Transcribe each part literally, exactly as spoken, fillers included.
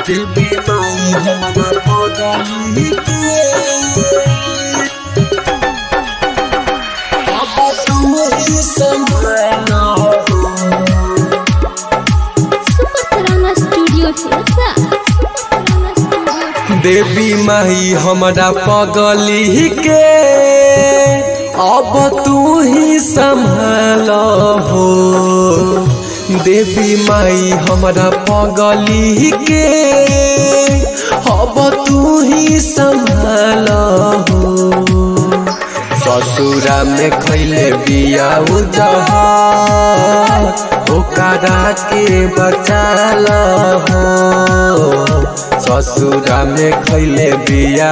देवी माई हमारा पगली के अब तुम ही संभालना हो। सुपर तराना स्टूडियो सिरसा। देवी माई हमारा पगली के अब तू ही संभाल हो। देवी माई हमारा पगली के अब तू ही संभाल हो। ससुरा में खैले बिया जहर ओकरा के बचाल हो। ससुरा में खैले बिया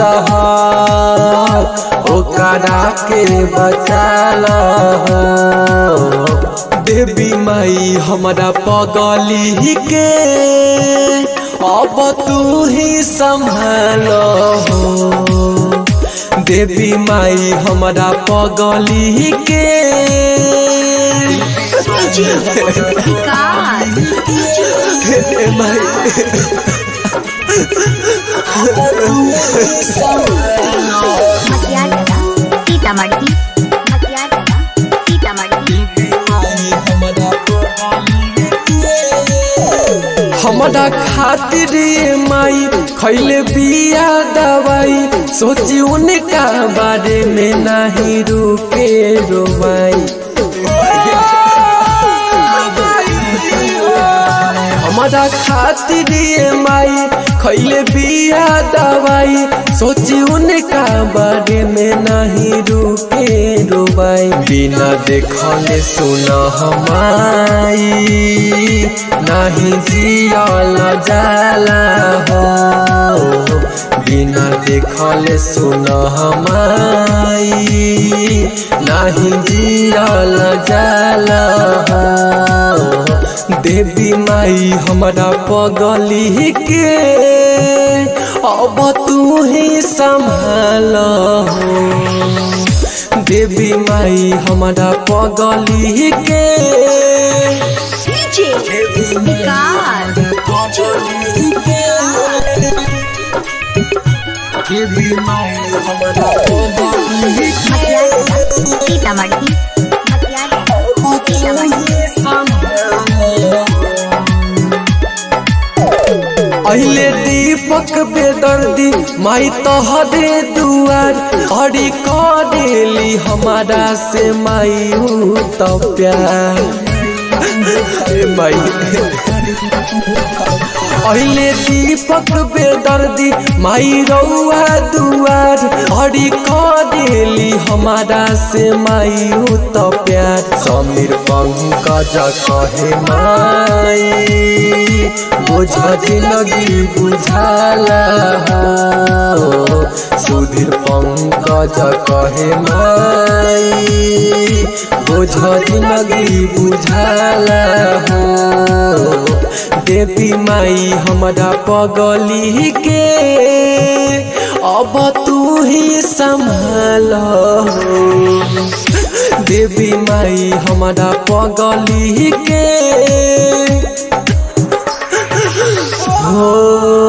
जहर ओकरा के बचाल हो। देवी माई हमारा पगली के अब तू ही संभाल हो। देवी माई हमारा पगली के सीतामढ़ी हमारा खातिर माई खैले बिया दवाई सोची उनका बारे में नहीं रुके रोवाई। हमारा खातिर माई खैले बिया दवाई सोची उनका बारे में नहीं रुके रोवाई। बिना देखले सुना हमाई नहीं जियल जाला हो। बिना देखले सुना हमाई नहीं जियल जाला हो। देवी माई हमारा पगली के अब तू ही संभाल हो। देवी माई हमारा पगली के देवी माई हमारा पगली सीतामढ़ी अहिले दीपक बेदर्दी माई तोहरे दुआर हरी करेली हमारा से माई तो प्यार माई। अहिले दीपक बेदर्दी माई रउआ दुआर हरी करेली हमारा से माई तो प्यार। समीर पंकज कहे माई बोझ जिंदगी बुझाला हो। सुधीर पंकज कहे माई बोझ जिंदगी बुझाला हो। देवी माई हमारा पगली के अब तू ही संभाल हो। देवी माई हमारा पगली के हो।